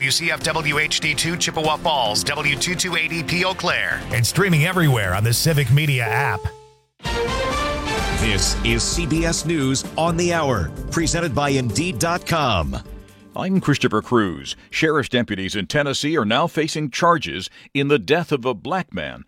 WCFW HD2 Chippewa Falls, W228EP Eau Claire, and streaming everywhere on the Civic Media app. This is CBS News on the Hour, presented by Indeed.com. I'm Christopher Cruz. Sheriff's deputies in Tennessee are now facing charges in the death of a black man.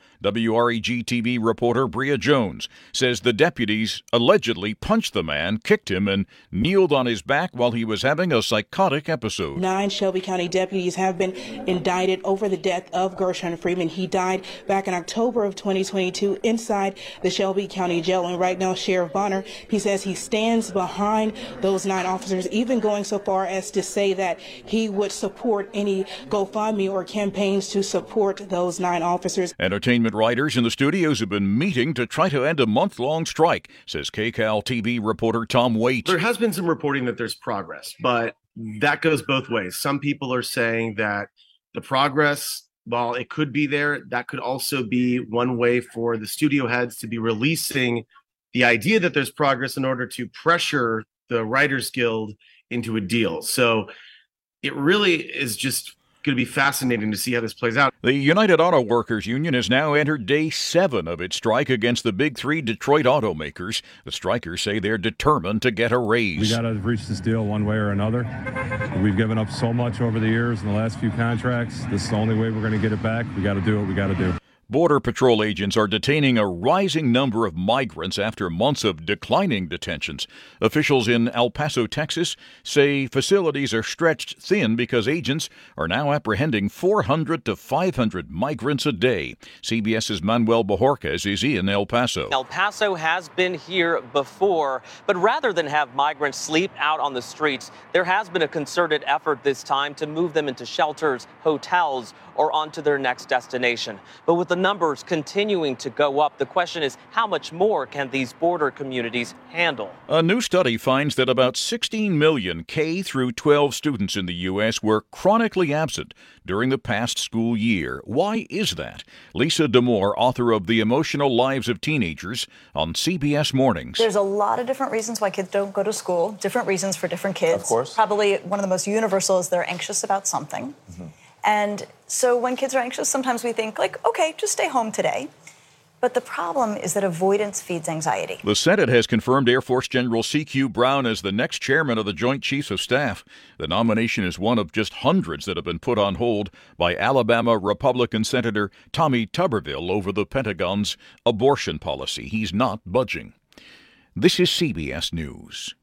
WREG-TV reporter Bria Jones says the deputies allegedly punched the man, kicked him, and kneeled on his back while he was having a psychotic episode. 9 Shelby County deputies have been indicted over the death of Gershon Freeman. He died back in October of 2022 inside the Shelby County Jail. And right now, Sheriff Bonner, he says he stands behind those 9 officers, even going so far as to say that he would support any GoFundMe or campaigns to support those 9 officers. Entertainment writers in the studios have been meeting to try to end a month-long strike, says KCAL TV reporter Tom Waite. There has been some reporting that there's progress, but that goes both ways. Some people are saying that the progress, while it could be there, that could also be one way for the studio heads to be releasing the idea that there's progress in order to pressure the Writers Guild into a deal. So it really is just going to be fascinating to see how this plays out. The United Auto Workers Union has now entered day 7 of its strike against the big 3 Detroit automakers. The strikers say they're determined to get a raise. We got to reach this deal one way or another. We've given up so much over the years in the last few contracts. This is the only way we're going to get it back. We got to do what we got to do. Border Patrol agents are detaining a rising number of migrants after months of declining detentions. Officials in El Paso, Texas, say facilities are stretched thin because agents are now apprehending 400 to 500 migrants a day. CBS's Manuel Bojorquez is in El Paso. El Paso has been here before, but rather than have migrants sleep out on the streets, there has been a concerted effort this time to move them into shelters, hotels, or onto their next destination. But with the numbers continuing to go up, the question is how much more can these border communities handle? A new study finds that about 16 million K through 12 students in the U.S. were chronically absent during the past school year. Why is that? Lisa D'Amour, author of The Emotional Lives of Teenagers, on CBS Mornings. There's a lot of different reasons why kids don't go to school, different reasons for different kids. Of course. Probably one of the most universal is they're anxious about something. Mm-hmm. And so when kids are anxious, sometimes we think, like, okay, just stay home today. But the problem is that avoidance feeds anxiety. The Senate has confirmed Air Force General C.Q. Brown as the next chairman of the Joint Chiefs of Staff. The nomination is one of just hundreds that have been put on hold by Alabama Republican Senator Tommy Tuberville over the Pentagon's abortion policy. He's not budging. This is CBS News.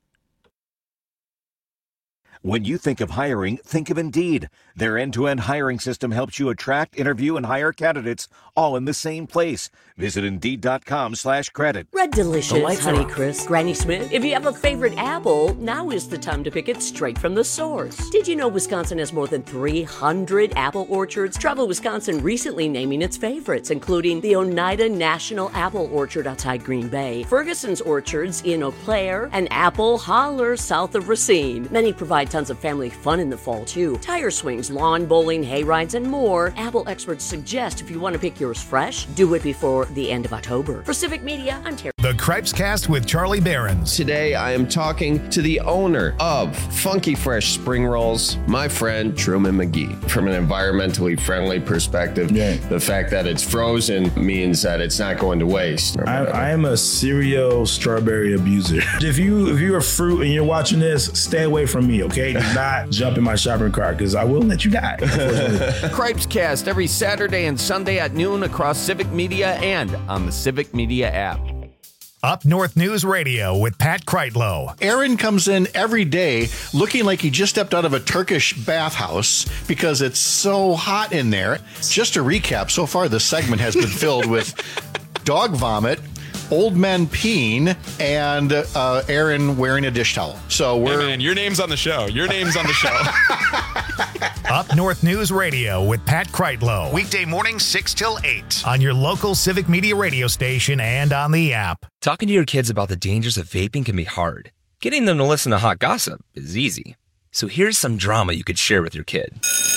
When you think of hiring, think of Indeed. Their end-to-end hiring system helps you attract, interview, and hire candidates all in the same place. Visit Indeed.com/credit. Red Delicious, Honey Crisp, Granny Smith. If you have a favorite apple, now is the time to pick it straight from the source. Did you know Wisconsin has more than 300 apple orchards? Travel Wisconsin recently naming its favorites, including the Oneida National Apple Orchard outside Green Bay, Ferguson's Orchards in Eau Claire, and Apple Holler south of Racine. Many provide tons of family fun in the fall, too. Tire swings, lawn bowling, hay rides, and more. Apple experts suggest if you want to pick yours fresh, do it before the end of October. For Civic Media, I'm Terry. The Cripes Cast with Charlie Behrens. Today, I am talking to the owner of Funky Fresh Spring Rolls, my friend Truman McGee. From an environmentally friendly perspective, the fact that it's frozen means that it's not going to waste. I am a serial strawberry abuser. If you're a fruit and you're watching this, stay away from me, okay? Do not jump in my shopping cart because I will let you die. Cripes Cast every Saturday and Sunday at noon across Civic Media and on the Civic Media app. Up North News Radio with Pat Kreitlow. Aaron comes in every day looking like he just stepped out of a Turkish bathhouse because it's so hot in there. Just to recap, so far this segment has been filled with dog vomit, old men peeing, and Aaron wearing a dish towel. So we're... Hey man, your name's on the show. Your name's on the show. Up North News Radio with Pat Kreitlow. Weekday mornings 6 till 8 on your local Civic Media radio station and on the app. Talking to your kids about the dangers of vaping can be hard. Getting them to listen to hot gossip is easy. So here's some drama you could share with your kid.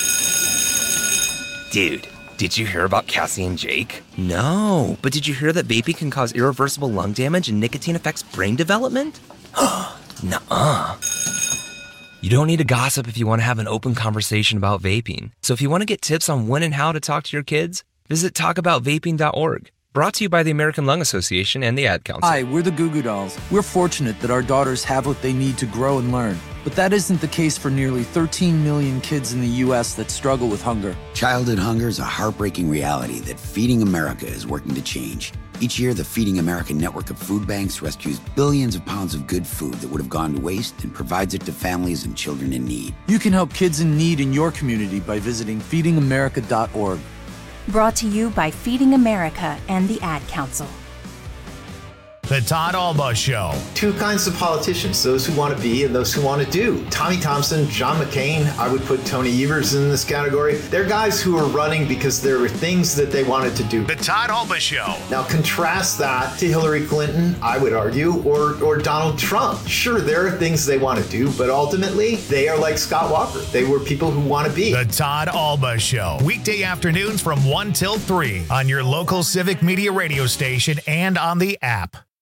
Dude, did you hear about Cassie and Jake? No, but did you hear that vaping can cause irreversible lung damage and nicotine affects brain development? Nuh-uh. You don't need to gossip if you want to have an open conversation about vaping. So if you want to get tips on when and how to talk to your kids, visit talkaboutvaping.org. Brought to you by the American Lung Association and the Ad Council. Hi, we're the Goo Goo Dolls. We're fortunate that our daughters have what they need to grow and learn. But that isn't the case for nearly 13 million kids in the U.S. that struggle with hunger. Childhood hunger is a heartbreaking reality that Feeding America is working to change. Each year, the Feeding America network of food banks rescues billions of pounds of good food that would have gone to waste and provides it to families and children in need. You can help kids in need in your community by visiting feedingamerica.org. Brought to you by Feeding America and the Ad Council. The Todd Alba Show. Two kinds of politicians, those who want to be and those who want to do. Tommy Thompson, John McCain, I would put Tony Evers in this category. They're guys who are running because there were things that they wanted to do. The Todd Alba Show. Now contrast that to Hillary Clinton, I would argue, or Donald Trump. Sure, there are things they want to do, but ultimately, they are like Scott Walker. They were people who want to be. The Todd Alba Show. Weekday afternoons from 1 till 3 on your local Civic Media radio station and on the app.